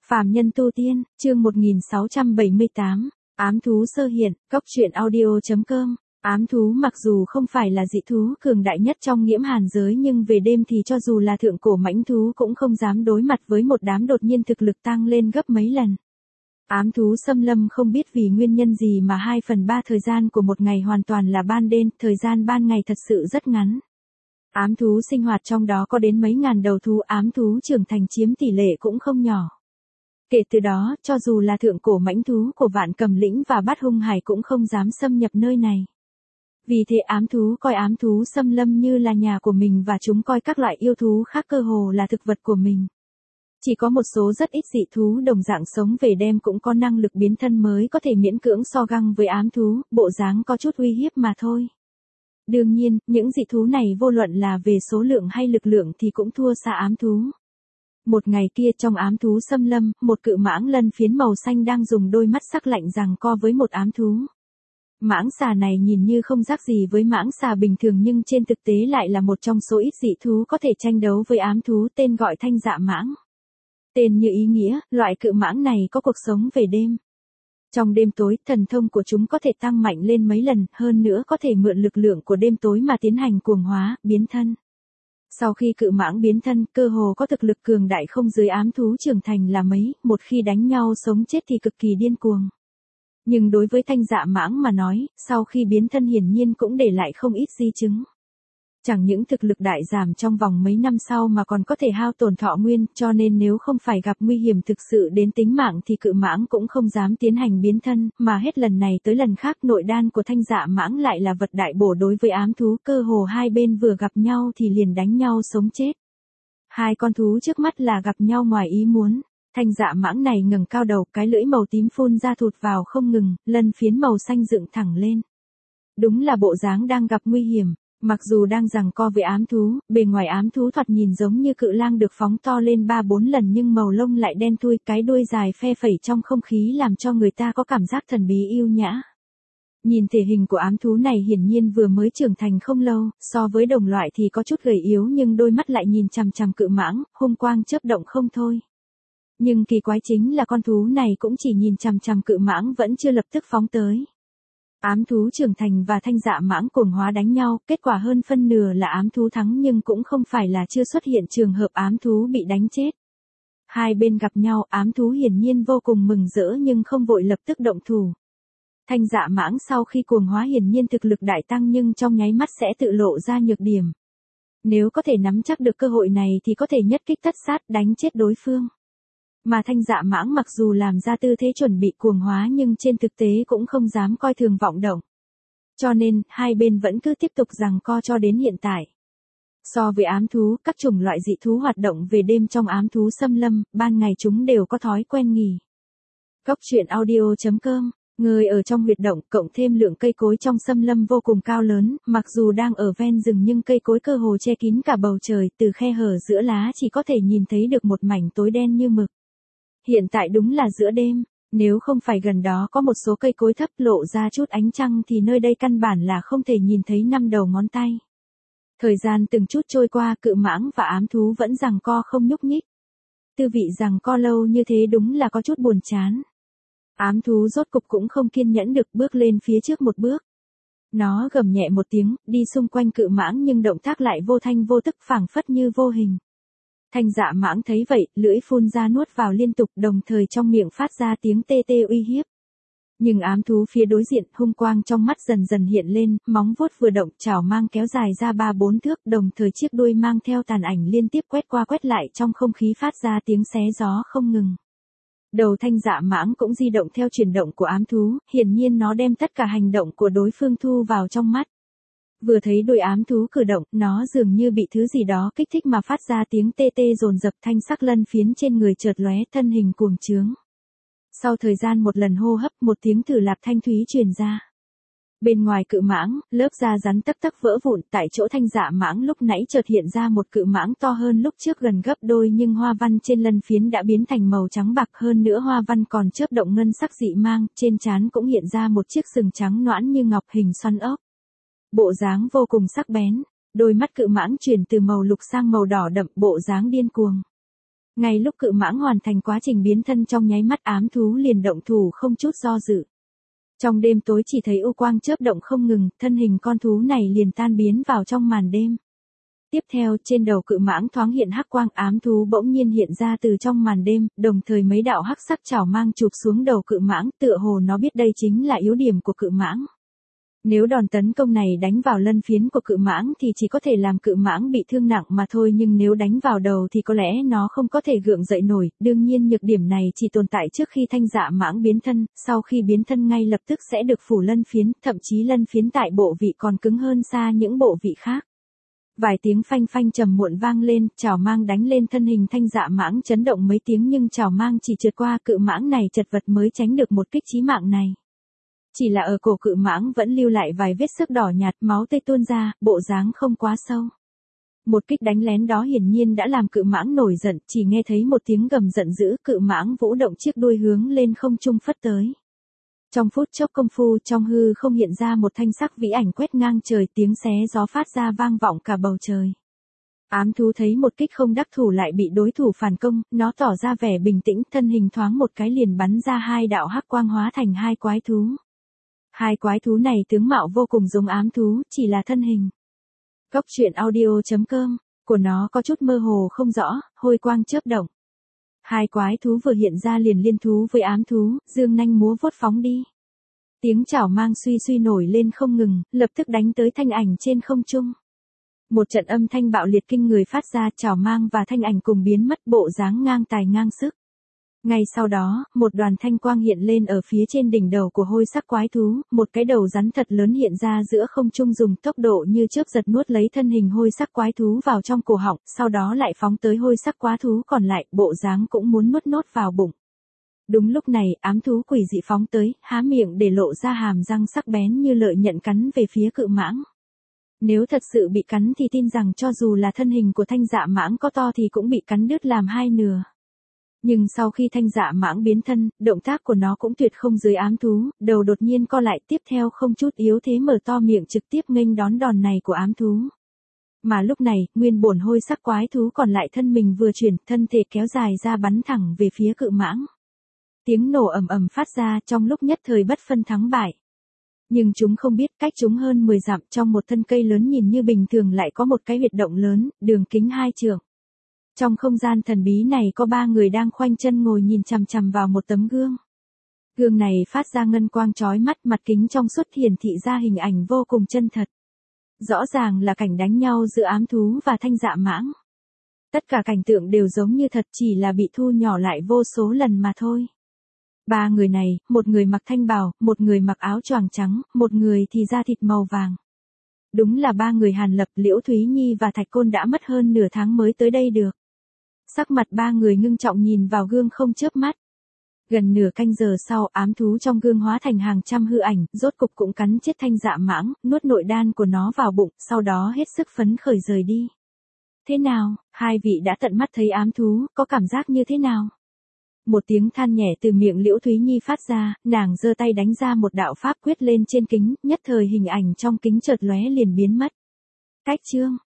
Phàm nhân tu tiên, chương 1678, ám thú sơ hiện, cóc truyện audio.com. Ám thú mặc dù không phải là dị thú cường đại nhất trong nghiễm hàn giới nhưng về đêm thì cho dù là thượng cổ mãnh thú cũng không dám đối mặt với một đám đột nhiên thực lực tăng lên gấp mấy lần. Ám thú xâm lâm không biết vì nguyên nhân gì mà 2/3 thời gian của một ngày hoàn toàn là ban đêm, thời gian ban ngày thật sự rất ngắn. Ám thú sinh hoạt trong đó có đến mấy ngàn đầu thú, ám thú trưởng thành chiếm tỷ lệ cũng không nhỏ. Kể từ đó, cho dù là thượng cổ mãnh thú của Vạn Cầm Lĩnh và Bát Hung Hải cũng không dám xâm nhập nơi này. Vì thế ám thú coi ám thú xâm lâm như là nhà của mình và chúng coi các loại yêu thú khác cơ hồ là thực vật của mình. Chỉ có một số rất ít dị thú đồng dạng sống về đêm cũng có năng lực biến thân mới có thể miễn cưỡng so găng với ám thú, bộ dáng có chút uy hiếp mà thôi. Đương nhiên, những dị thú này vô luận là về số lượng hay lực lượng thì cũng thua xa ám thú. Một ngày kia trong ám thú xâm lâm, một cự mãng lân phiến màu xanh đang dùng đôi mắt sắc lạnh giằng co với một ám thú. Mãng xà này nhìn như không khác gì với mãng xà bình thường nhưng trên thực tế lại là một trong số ít dị thú có thể tranh đấu với ám thú, tên gọi Thanh Dạ Mãng. Tên như ý nghĩa, loại cự mãng này có cuộc sống về đêm. Trong đêm tối, thần thông của chúng có thể tăng mạnh lên mấy lần, hơn nữa có thể mượn lực lượng của đêm tối mà tiến hành cuồng hóa, biến thân. Sau khi cự mãng biến thân, cơ hồ có thực lực cường đại không dưới ám thú trưởng thành là mấy, một khi đánh nhau sống chết thì cực kỳ điên cuồng. Nhưng đối với Thanh Dạ Mãng mà nói, sau khi biến thân hiển nhiên cũng để lại không ít di chứng. Chẳng những thực lực đại giảm trong vòng mấy năm sau mà còn có thể hao tổn thọ nguyên, cho nên nếu không phải gặp nguy hiểm thực sự đến tính mạng thì cự mãng cũng không dám tiến hành biến thân, mà hết lần này tới lần khác nội đan của Thanh Dạ Mãng lại là vật đại bổ đối với ám thú, cơ hồ hai bên vừa gặp nhau thì liền đánh nhau sống chết. Hai con thú trước mắt là gặp nhau ngoài ý muốn. Thanh Dạ Mãng này ngẩng cao đầu, cái lưỡi màu tím phun ra thụt vào không ngừng, lân phiến màu xanh dựng thẳng lên. Đúng là bộ dáng đang gặp nguy hiểm. Mặc dù đang giằng co với ám thú, bề ngoài ám thú thoạt nhìn giống như cự lang được phóng to lên 3-4 lần nhưng màu lông lại đen thui, cái đuôi dài phe phẩy trong không khí làm cho người ta có cảm giác thần bí yêu nhã. Nhìn thể hình của ám thú này hiển nhiên vừa mới trưởng thành không lâu, so với đồng loại thì có chút gầy yếu nhưng đôi mắt lại nhìn chằm chằm cự mãng, hung quang chớp động không thôi. Nhưng kỳ quái chính là con thú này cũng chỉ nhìn chằm chằm cự mãng vẫn chưa lập tức phóng tới. Ám thú trưởng thành và Thanh Dạ Mãng cuồng hóa đánh nhau, kết quả hơn phân nửa là ám thú thắng nhưng cũng không phải là chưa xuất hiện trường hợp ám thú bị đánh chết. Hai bên gặp nhau, ám thú hiển nhiên vô cùng mừng rỡ nhưng không vội lập tức động thủ. Thanh Dạ Mãng sau khi cuồng hóa hiển nhiên thực lực đại tăng nhưng trong nháy mắt sẽ tự lộ ra nhược điểm. Nếu có thể nắm chắc được cơ hội này thì có thể nhất kích tất sát đánh chết đối phương. Mà Thanh Dạ Mãng mặc dù làm ra tư thế chuẩn bị cuồng hóa nhưng trên thực tế cũng không dám coi thường vọng động. Cho nên, hai bên vẫn cứ tiếp tục giằng co cho đến hiện tại. So với ám thú, các chủng loại dị thú hoạt động về đêm trong ám thú xâm lâm, ban ngày chúng đều có thói quen nghỉ. Cóc truyện audio.com. Người ở trong huyệt động cộng thêm lượng cây cối trong xâm lâm vô cùng cao lớn, mặc dù đang ở ven rừng nhưng cây cối cơ hồ che kín cả bầu trời, từ khe hở giữa lá chỉ có thể nhìn thấy được một mảnh tối đen như mực. Hiện tại đúng là giữa đêm, nếu không phải gần đó có một số cây cối thấp lộ ra chút ánh trăng thì nơi đây căn bản là không thể nhìn thấy 5 đầu ngón tay. Thời gian từng chút trôi qua, cự mãng và ám thú vẫn giằng co không nhúc nhích. Tư vị giằng co lâu như thế đúng là có chút buồn chán. Ám thú rốt cục cũng không kiên nhẫn được, bước lên phía trước một bước. Nó gầm nhẹ một tiếng, đi xung quanh cự mãng nhưng động tác lại vô thanh vô tức phảng phất như vô hình. Thanh Dạ Mãng thấy vậy, lưỡi phun ra nuốt vào liên tục đồng thời trong miệng phát ra tiếng tê tê uy hiếp. Nhưng ám thú phía đối diện, hung quang trong mắt dần dần hiện lên, móng vuốt vừa động, chảo mang kéo dài ra 3-4 thước, đồng thời chiếc đuôi mang theo tàn ảnh liên tiếp quét qua quét lại trong không khí phát ra tiếng xé gió không ngừng. Đầu Thanh Dạ Mãng cũng di động theo chuyển động của ám thú, hiển nhiên nó đem tất cả hành động của đối phương thu vào trong mắt. Vừa thấy đuôi ám thú cử động, nó dường như bị thứ gì đó kích thích mà phát ra tiếng tê tê dồn dập, thanh sắc lân phiến trên người chợt lóe, thân hình cuồng trướng. Sau thời gian một lần hô hấp, một tiếng thử lạp thanh thúy truyền ra. Bên ngoài cự mãng, lớp da rắn tắc tắc vỡ vụn, tại chỗ Thanh Dạ Mãng lúc nãy chợt hiện ra một cự mãng to hơn lúc trước gần gấp đôi nhưng hoa văn trên lân phiến đã biến thành màu trắng bạc, hơn nữa hoa văn còn chớp động ngân sắc dị mang, trên trán cũng hiện ra một chiếc sừng trắng nõn như ngọc hình xoăn ốc. Bộ dáng vô cùng sắc bén, đôi mắt cự mãng chuyển từ màu lục sang màu đỏ đậm, bộ dáng điên cuồng. Ngay lúc cự mãng hoàn thành quá trình biến thân trong nháy mắt ám thú liền động thủ không chút do dự. Trong đêm tối chỉ thấy u quang chớp động không ngừng, thân hình con thú này liền tan biến vào trong màn đêm. Tiếp theo, trên đầu cự mãng thoáng hiện hắc quang, ám thú bỗng nhiên hiện ra từ trong màn đêm, đồng thời mấy đạo hắc sắc chảo mang chụp xuống đầu cự mãng, tựa hồ nó biết đây chính là yếu điểm của cự mãng. Nếu đòn tấn công này đánh vào lân phiến của cự mãng thì chỉ có thể làm cự mãng bị thương nặng mà thôi, nhưng nếu đánh vào đầu thì có lẽ nó không có thể gượng dậy nổi. Đương nhiên nhược điểm này chỉ tồn tại trước khi thanh dạ mãng biến thân, sau khi biến thân ngay lập tức sẽ được phủ lân phiến, thậm chí lân phiến tại bộ vị còn cứng hơn xa những bộ vị khác. Vài tiếng phanh phanh trầm muộn vang lên, chảo mang đánh lên thân hình thanh dạ mãng chấn động mấy tiếng nhưng chảo mang chỉ trượt qua cự mãng này chật vật mới tránh được một kích chí mạng này. Chỉ là ở cổ cự mãng vẫn lưu lại vài vết xước đỏ nhạt, máu tươi tuôn ra, bộ dáng không quá sâu. Một kích đánh lén đó hiển nhiên đã làm cự mãng nổi giận, chỉ nghe thấy một tiếng gầm giận dữ, cự mãng vũ động chiếc đuôi hướng lên không trung phất tới. Trong phút chốc công phu, trong hư không hiện ra một thanh sắc vĩ ảnh quét ngang trời, tiếng xé gió phát ra vang vọng cả bầu trời. Ám thú thấy một kích không đắc thủ lại bị đối thủ phản công, nó tỏ ra vẻ bình tĩnh, thân hình thoáng một cái liền bắn ra hai đạo hắc quang hóa thành hai quái thú. Hai quái thú này tướng mạo vô cùng giống ám thú, chỉ là thân hình. Cốc truyện audio.com của nó có chút mơ hồ không rõ, hôi quang chớp động. Hai quái thú vừa hiện ra liền liên thú với ám thú, dương nanh múa vuốt phóng đi. Tiếng chảo mang suy suy nổi lên không ngừng, lập tức đánh tới thanh ảnh trên không trung. Một trận âm thanh bạo liệt kinh người phát ra, chảo mang và thanh ảnh cùng biến mất, bộ dáng ngang tài ngang sức. Ngay sau đó, một đoàn thanh quang hiện lên ở phía trên đỉnh đầu của hôi sắc quái thú, một cái đầu rắn thật lớn hiện ra giữa không trung dùng tốc độ như chớp giật nuốt lấy thân hình hôi sắc quái thú vào trong cổ họng, sau đó lại phóng tới hôi sắc quái thú còn lại, bộ dáng cũng muốn nuốt nốt vào bụng. Đúng lúc này, ám thú quỷ dị phóng tới, há miệng để lộ ra hàm răng sắc bén như lợi nhận cắn về phía cự mãng. Nếu thật sự bị cắn thì tin rằng cho dù là thân hình của thanh dạ mãng có to thì cũng bị cắn đứt làm hai nửa. Nhưng sau khi thanh dạ mãng biến thân, động tác của nó cũng tuyệt không dưới ám thú, đầu đột nhiên co lại, tiếp theo không chút yếu thế mở to miệng trực tiếp nghênh đón đòn này của ám thú. Mà lúc này, nguyên bổn hôi sắc quái thú còn lại thân mình vừa chuyển, thân thể kéo dài ra bắn thẳng về phía cự mãng. Tiếng nổ ầm ầm phát ra, trong lúc nhất thời bất phân thắng bại. Nhưng chúng không biết, cách chúng hơn 10 dặm, trong một thân cây lớn nhìn như bình thường lại có một cái huyệt động lớn, đường kính 2 trượng. Trong không gian thần bí này có 3 người đang khoanh chân ngồi nhìn chằm chằm vào một tấm gương. Gương này phát ra ngân quang chói mắt, mặt kính trong suốt hiển thị ra hình ảnh vô cùng chân thật. Rõ ràng là cảnh đánh nhau giữa ám thú và thanh dạ mãng. Tất cả cảnh tượng đều giống như thật, chỉ là bị thu nhỏ lại vô số lần mà thôi. 3 người này, một người mặc thanh bào, một người mặc áo choàng trắng, một người thì da thịt màu vàng. Đúng là 3 người Hàn Lập, Liễu Thúy Nhi và Thạch Côn đã mất hơn nửa tháng mới tới đây được. Sắc mặt 3 người ngưng trọng nhìn vào gương không chớp mắt. Gần nửa canh giờ sau, ám thú trong gương hóa thành hàng trăm hư ảnh, rốt cục cũng cắn chết thanh dạ mãng, nuốt nội đan của nó vào bụng, sau đó hết sức phấn khởi rời đi. Thế nào, hai vị đã tận mắt thấy ám thú, có cảm giác như thế nào? Một tiếng than nhẹ từ miệng Liễu Thúy Nhi phát ra, nàng giơ tay đánh ra một đạo pháp quyết lên trên kính, nhất thời hình ảnh trong kính chợt lóe liền biến mất. Cách chương